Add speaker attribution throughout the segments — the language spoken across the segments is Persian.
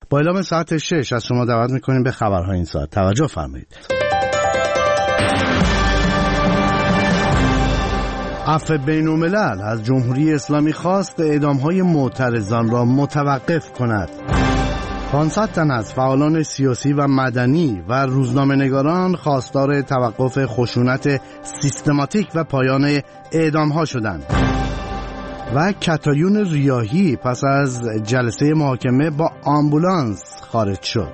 Speaker 1: با اعلام ساعت 6 از شما دعوت میکنیم به خبرهای این ساعت. توجه فرمایید. عفو بین‌الملل از جمهوری اسلامی خواست اعدام‌های معترضان را متوقف کند. 500 تن از فعالان سیاسی و مدنی و روزنامه‌نگاران خواستار توقف خشونت سیستماتیک و پایان اعدام‌ها شدند. و کتایون ریاحی پس از جلسه محاکمه با آمبولانس خارج شد.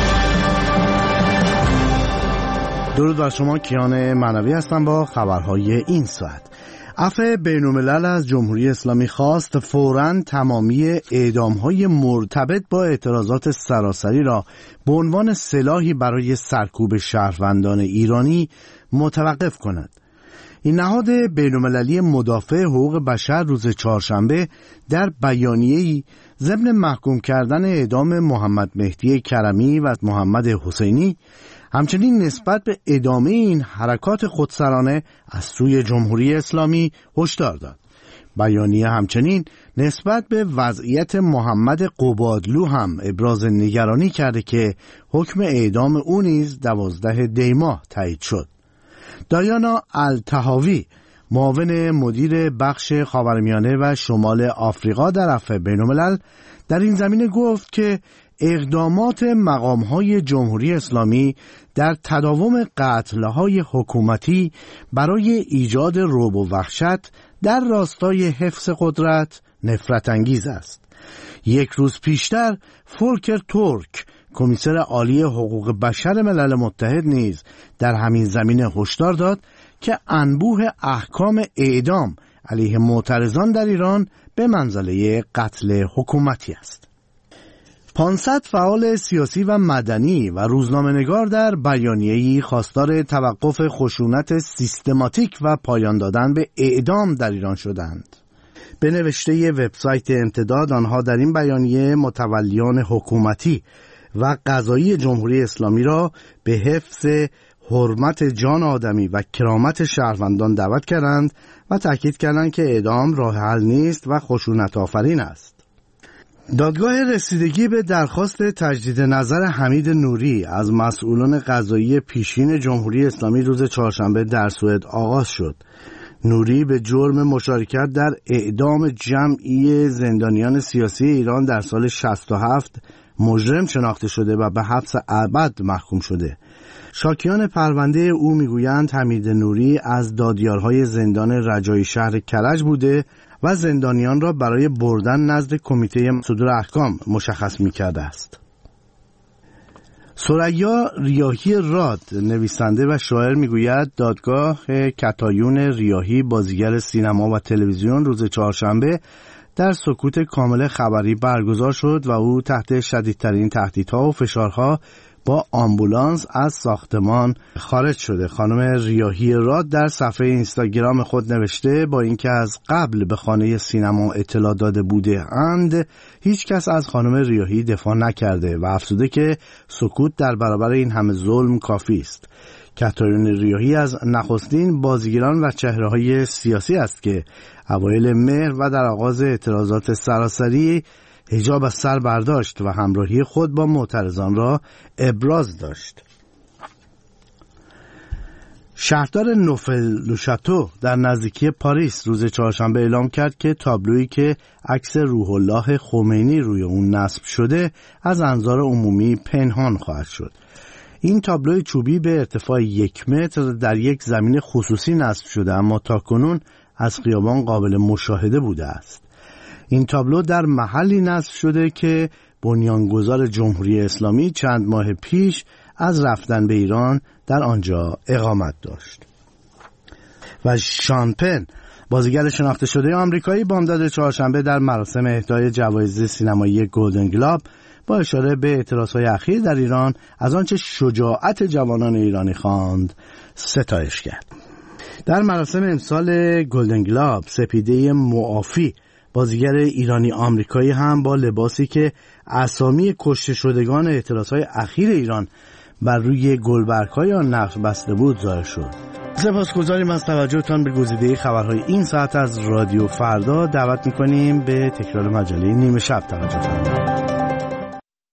Speaker 1: درود بر شما، کیان معنوی هستم با خبرهای این ساعت. عفو بین‌الملل از جمهوری اسلامی خواست فوراً تمامی اعدام‌های مرتبط با اعتراضات سراسری را به عنوان سلاحی برای سرکوب شهروندان ایرانی متوقف کند. این نهاد بین‌المللی مدافع حقوق بشر روز چهارشنبه در بیانیه‌ای ضمن محکوم کردن اعدام محمد مهدی کرمی و محمد حسینی همچنین نسبت به ادامه این حرکات خودسرانه از سوی جمهوری اسلامی هشدار داد. بیانیه همچنین نسبت به وضعیت محمد قبادلو هم ابراز نگرانی کرده که حکم اعدام او نیز 12 دی ماه تایید شد. دایانا الطحاوی، معاون مدیر بخش خاورمیانه و شمال آفریقا در عفو بین‌الملل، در این زمینه گفت که اقدامات مقام‌های جمهوری اسلامی در تداوم قتل‌های حکومتی برای ایجاد رعب و وحشت در راستای حفظ قدرت نفرت انگیز است. یک روز پیشتر فولکر تورک، کمیسر عالی حقوق بشر ملل متحد، نیز در همین زمینه هشدار داد که انبوه احکام اعدام علیه معترضان در ایران به منزله قتل حکومتی است. 500 فعال سیاسی و مدنی و روزنامه‌نگار در بیانیه‌ای خواستار توقف خشونت سیستماتیک و پایان دادن به اعدام در ایران شدند. به نوشته وبسایت امتداد، آنها در این بیانیه متولیان حکومتی و قضایی جمهوری اسلامی را به حفظ حرمت جان آدمی و کرامت شهروندان دعوت کردند و تاکید کردند که اعدام راه حل نیست و خشونت آفرین است. دادگاه رسیدگی به درخواست تجدید نظر حمید نوری از مسئولان قضایی پیشین جمهوری اسلامی روز چهارشنبه در سوئد آغاز شد. نوری به جرم مشارکت در اعدام جمعی زندانیان سیاسی ایران در سال 67 مجرم شناخته شده و به حبس ابد محکوم شده. شاکیان پرونده او میگویند حمید نوری از دادیارهای زندان رجایی شهر کرج بوده و زندانیان را برای بردن نزد کمیته صدور احکام مشخص می‌کرده است. ثریا ریاحی راد، نویسنده و شاعر، میگوید دادگاه کتایون ریاحی، بازیگر سینما و تلویزیون، روز چهارشنبه در سکوت کامل خبری برگزار شد و او تحت شدیدترین تهدیدها و فشارها با آمبولانس از ساختمان خارج شده. خانم ریاحی راد در صفحه اینستاگرام خود نوشته با اینکه از قبل به خانه سینما اطلاع داده بوده اند، هیچ کس از خانم ریاحی دفاع نکرده و افزوده که سکوت در برابر این همه ظلم کافی است. کتایون ریاحی از نخستین بازیگران و چهره‌های سیاسی است که اوایل مهر و در آغاز اعتراضات سراسری حجاب از سر برداشت و همراهی خود با معترضان را ابراز داشت. شهردار نوفل-لوشاتو در نزدیکی پاریس روز چهارشنبه اعلام کرد که تابلویی که عکس روح الله خمینی روی اون نصب شده از انظار عمومی پنهان خواهد شد. این تابلوی چوبی به ارتفاع 1 متر در یک زمین خصوصی نصب شده، اما تاکنون از خیابان قابل مشاهده بوده است. این تابلو در محلی نصب شده که بنیانگذار جمهوری اسلامی چند ماه پیش از رفتن به ایران در آنجا اقامت داشت. و شان پن، بازیگر شناخته شده آمریکایی، بامداد چهارشنبه در مراسم اهدای جوایز سینمایی گلدن گلاب با اشاره به اعتراضهای اخیر در ایران از آنچه شجاعت جوانان ایرانی خواند ستایش کرد. در مراسم امسال گلدن گلاب، سپیده معافی، بازیگر ایرانی آمریکایی، هم با لباسی که اسامی کشته شدگان اعتراضهای اخیر ایران بر روی گلبرگ‌های آن نقش بسته بود ظاهر شد. سپاسگزاریم از توجهتان به گزیده خبرهای این ساعت از رادیو فردا. دعوت می‌کنیم به تکرار مجله نیمه شب توجه کنید.